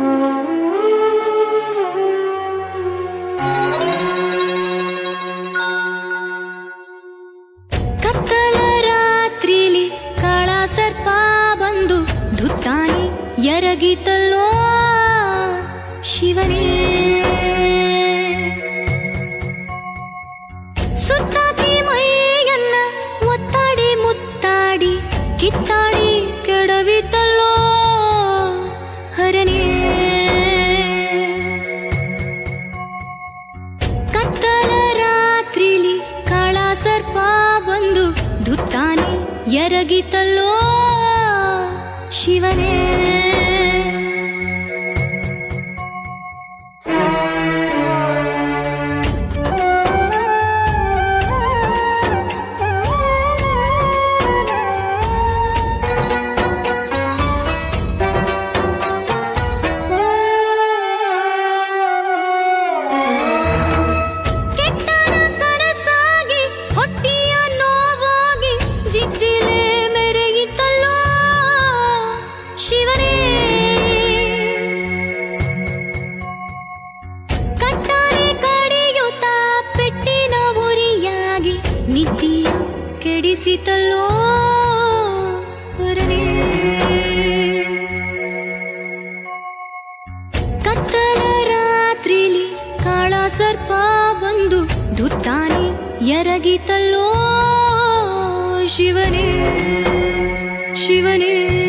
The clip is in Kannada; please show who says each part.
Speaker 1: ಕತ್ತಲ ರಾತ್ರಿಲಿ ಕಾಳ ಸರ್ಪ ಬಂದು ಧುತ್ತಾನೆ ಎರಗಿತಲ್ಲೋ ಶಿವನೇ. ಸುತ್ತಾಕಿ ಮೈಯನ್ನ ಒತ್ತಾಡಿ ಮುತ್ತಾಡಿ ಕಿತ್ತಾಡಿ ಕೆಡವಿತಲ್ಲೋ ಹರನೇ. ಕತ್ತಲ ರಾತ್ರಿಲಿ ಕಾಳ ಸರ್ಪ ಬಂದು ಧುತ್ತಾನೆ ಎರಗಿತಲ್ಲೋ ಶಿವನೇ. ಕೆಟ್ಟನ ಕನಸಾಗಿ ಹೊಟ್ಟಿಯ ನೋವಾಗಿ ಜಿದ್ದಿಲೆ ಮೆರೆಯಿತಲ್ಲೋ ಶಿವನೇ. ಕಟ್ಟಾರೆ ಕಡಿಯುತ್ತ ಪೆಟ್ಟಿನ ಉರಿಯಾಗಿ ನಿದ್ದಿಯ ಕೆಡಿಸಿತಲ್ಲೋ ಹರನೇ. ಕತ್ತಲ ರಾತ್ರಿಲಿ ಕಾಳ ಸರ್ಪ ಬಂದು ಧುತ್ತಾನೆ ಎರಗಿತಲ್ಲೋ ಶಿವನೇ ಶಿವನೇ.